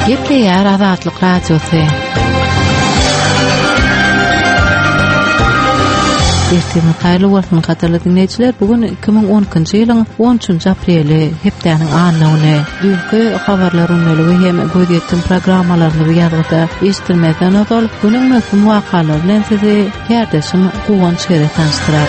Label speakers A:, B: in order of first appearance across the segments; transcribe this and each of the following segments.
A: Ýepleýär Azatlyk radiosy. Ertemiz haýrly bolsun gatarly dinleýijiler. Bugun 2012-nji ýylyň 13-nji apreli hepdeniň anlawyny, dünkü habarlar öňlügi hem gözetdim programmalaryny ýargyda eşitdirmeden öňe bunyň möhüm wakalary bilen sizi ýerdeşim Guwan şeýle tanıştyrar.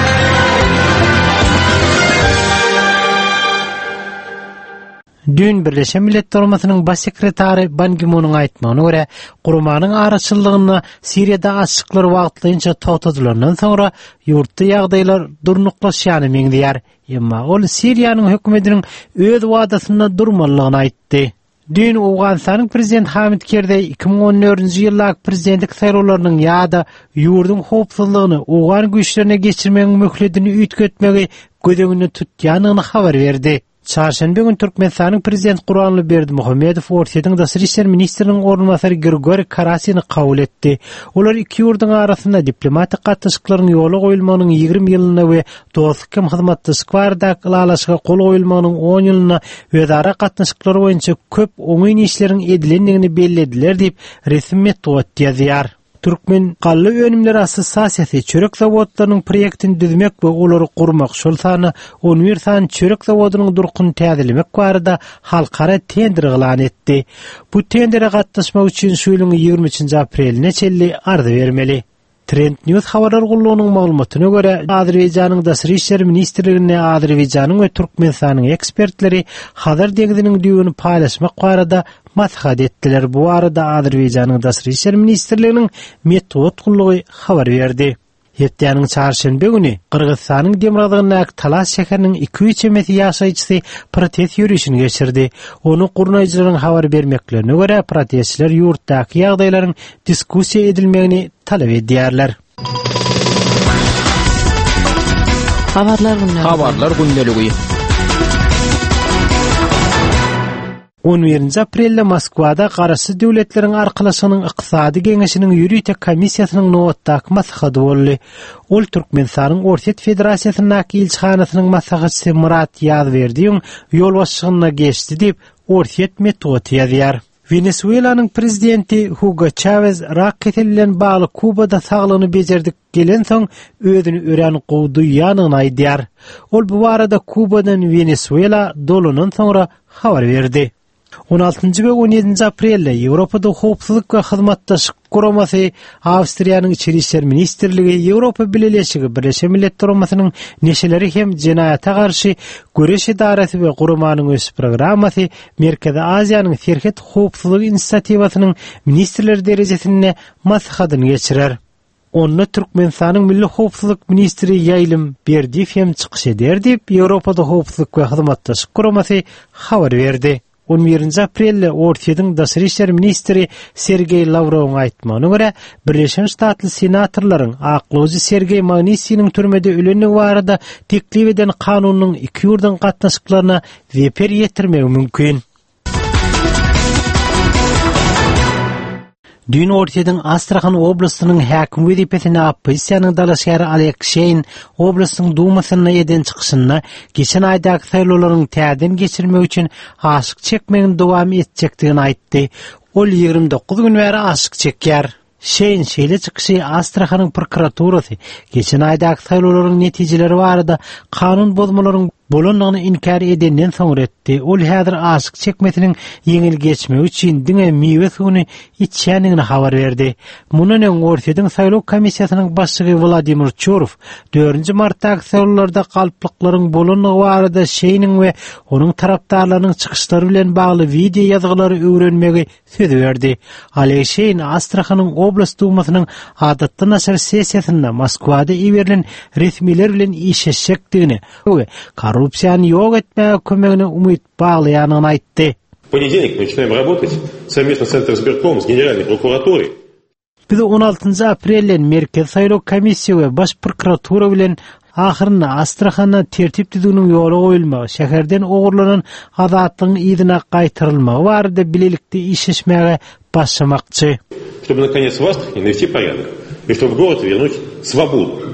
B: Dün Birleşen Milletler Ulamasının baş sekretary Ban Ki-moon'un aýtmagyna görä, gurmanyň araçylygyny Siriýada açyklar wagtlaýynça totadylandan soňra ýurtda ýagdaýlar durnuklaşýany meňdýär. Emma ol Siriýanyň hökümetiniň öz wadasyna durmalygyny aýtdy. Dün Awganistanyň prezidenti Hamid Karzai 2014-nji ýyldaky prezidentlik saýlawlarynyň ýa-da ýurdun howpsuzlygyny Awgan güýçlerine geçirmegiň möhletini ütgetmegi gödegini tutýanyny habar berdi. Çarşamba gün Türkmenistanyň prezidenti Gurbanly Berdimuhammedow Ortaýa Daşary işler ministriniň ornunmasary Grigori Karasyny kabul etdi. Olar iki ýurduň arasynda diplomatik gatnaşyklaryň ýoly goýulmagynyň 20 ýylyna we dostluk hyzmatdaşlyk barada ýalaşyga kol goýulmagynyň 10 ýylyna özara gatnaşyklary boýunça köp oňy işleriň edilendigini bellediler diýip resmi metod ýazýar. Türkmen Gallı Önümler Assosiasiýasy çörek zawodlarynyň proýektini düzmek we olary gurmak şol sany 11 san çörek zawodynyň durkuny täzelemek barada halkara tender elan etdi. Bu tendere gatnaşmak üçin şu ýylyň 23-nji apreline çelli ardy bermeli. Trend News habarlar gullugynyň maglumatyna görä, Azerbaýjanyň Daşary işler ministrligine Azerbaýjanyň we Türkmenistanyň ekspertleri Hazar degiziniň düýbüni paýlaşmak barada maslahat etdiler. Bu arada Azerbaýjanyň Daşary işler ministrliginiň metod gullugy habar berdi. Ýetdeniň çarşamba güni Kyrgyzstanyň Demiradagynak Talas şäheriniň 2-3 emeti ýaşaýjysy protest ýürüýüşini geçirdi. Onu gurnaýjylaryň habar bermeklerine görä, protestçiler ýurtdaky ýagdaýlaryň diskussiýa edilmegini talap edýärler.
C: Habarlar gündäligi
B: 11-nji aprelde Moskwada Garaşy döwletleriň arkalaşygynyň ykdysady geňeşiniň ýürüýte komissiýasynyň nowatdaky maslahaty boldy. Ol Türkmenistanyň Orta Federasiýasynyň ilçihanasynyň maslahatçysy Murat Ýazberdiň ýol başçylygyna geçdi diýip Orta metod ýazýar. Venezuelanyň prezidenti Hugo Chavez raket bilen bagly Kubada saglygyny bejerdik gelen soň özüni ören gowduýanyny aýdýar. Ol bu barada Kubadan Venezuela dolunan soňra habar berdi. 16-njy we 17-nji aprelde Ýewropada howpsuzlyk we hyzmatdaşlyk guramasy Awstriýanyň içeri işler ministrligi Ýewropa Birleşigi Birleşen Milletler Ulamasynın neşeleri hem jenayata garşy göreş idaresi we guramanyň öz programmasy Merkezi Aziýanyň Serhet howpsuzlyk inisiatiwasynyň ministrler derejesine maslahatyny geçirer. Onu Türkmenistanyň milli howpsuzlyk ministri Ýaýlym Berdiýew hem çykyş eder diýip Ýewropada howpsuzlyk we hyzmatdaşlyk guramasy habar berdi. 11-nji aprelde Ortaýa Daşary işler ministri Sergey Lavrowyň aýtmagyna görä, Birleşen Ştatly senatorlaryň aklyjy Sergey Magnitskiyň türmede ölenligi barada teklip eden kanunyň iki ýurdun gatnaşyklaryna zeper ýetirmegi mümkin. Dün Ortaýa Astrahan oblastynyň häkim wezipesine opposisiýanyň dalaşýary Alekseýin oblastynyň dumasyna eden çykyşyna geçen aýdaky saýlawlaryň täzeden geçirmek üçin aşyk çekmegini dowam etjekdigini aýtdy. Ol 29 gün bäri aşyk çekýär. Şeyin şeýle çykyşy Astrahanyň prokuraturasy geçen aýdaky saýlawlaryň netijeleri barada kanun bozmalaryň bolanyny inkar edenden soň etdi. Ol häzir aşyk çekmesiniň ýeňil geçmegi üçin diňe mewe suwuny içýändigini habar berdi. Munyň Ortaýa saýlaw komissiýasynyň başçygy Vladimir Chorov 4-nji martdaky saýlawlarda galplyklaryň bolanyny barada şeýniň we onuň tarapdarlarynyň çykyşlary bilen bagly video ýazgylary öwrenmegi söz berdi. Alekseýin Astrahanyň oblast dumasynyň adatda naşar sessiýasynda Moskwada iwerilen resmiler bilen işleşjekdigini we korrupsiýany ýok etmege kömegine umyt baglaýanyny aýtdy.
D: В понедельник мы начинаем работать совместно с Центром избирком, с Генеральной прокуратурой.
B: Biz 16-njy aprelde Merkez Saýlaw Komissiýasy we Baş prokuratura bilen ahyrynda Astrahana tertip düzüniň ýoly goýulmagy, şäherden ogurlanan azatlygyň ýygyna gaýtyrylmagy barada bilelikde işleşmäge başlamakçy.
D: Чтобы наконец в Астрахани навести порядок и чтобы в город вернуть свободу.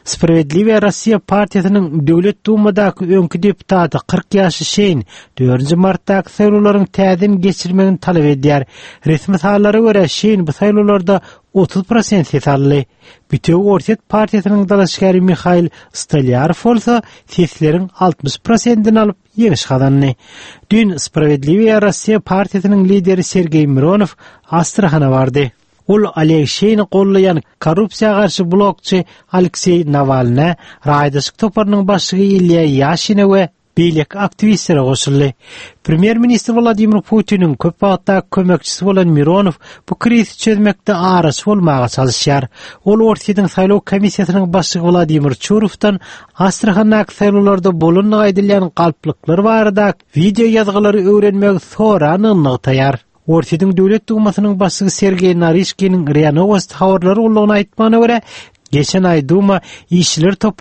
B: Spravedliwe Rossiya partiýasynyň Döwlet Dumadaky öňkü deputaty 40 ýaşy Şeýin 4 martdaky saýlawlaryň täzin geçirmegini talap edýär. Resmi sanalara görä Şeýin bu saýlawlarda 30% ses aldy. Bütöw Orset partiýasynyň dalaşgary Mikhail Stolyarov bolsa sesleriň 60%-ni alyp ýeňiş gazandy. Dün Spravedliwe Rossiya partiýasynyň lideri Sergey Mironov Astrahana bardy. Ol Alexeyni gollayan korrupsiýa garşy blogçy Aleksey Navalny, Raýdaşyk toparynyň başlygy Ilya Yashina we beýlek aktivistlere goşuldy. Premier ministr Vladimir Putin'in köp wagtda kömekçisi bolan Mironov bu krizi çözmekde araç bolmaga çalışýar. Ol Orsetýaň saýlaw komissiýasynyň başlygy Vladimir Churovdan Astrahanaky saýlawlarda bolunly aýdylýan galplyklar barada video ýazgylary öwrenmek soranyny taýar. Orsetýaň Döwlet Dumasynyň başlygy Sergey Narishkinin RIA Novosti habarlary ullagyny aýtmagyna görä, geçen aý Duma işçiler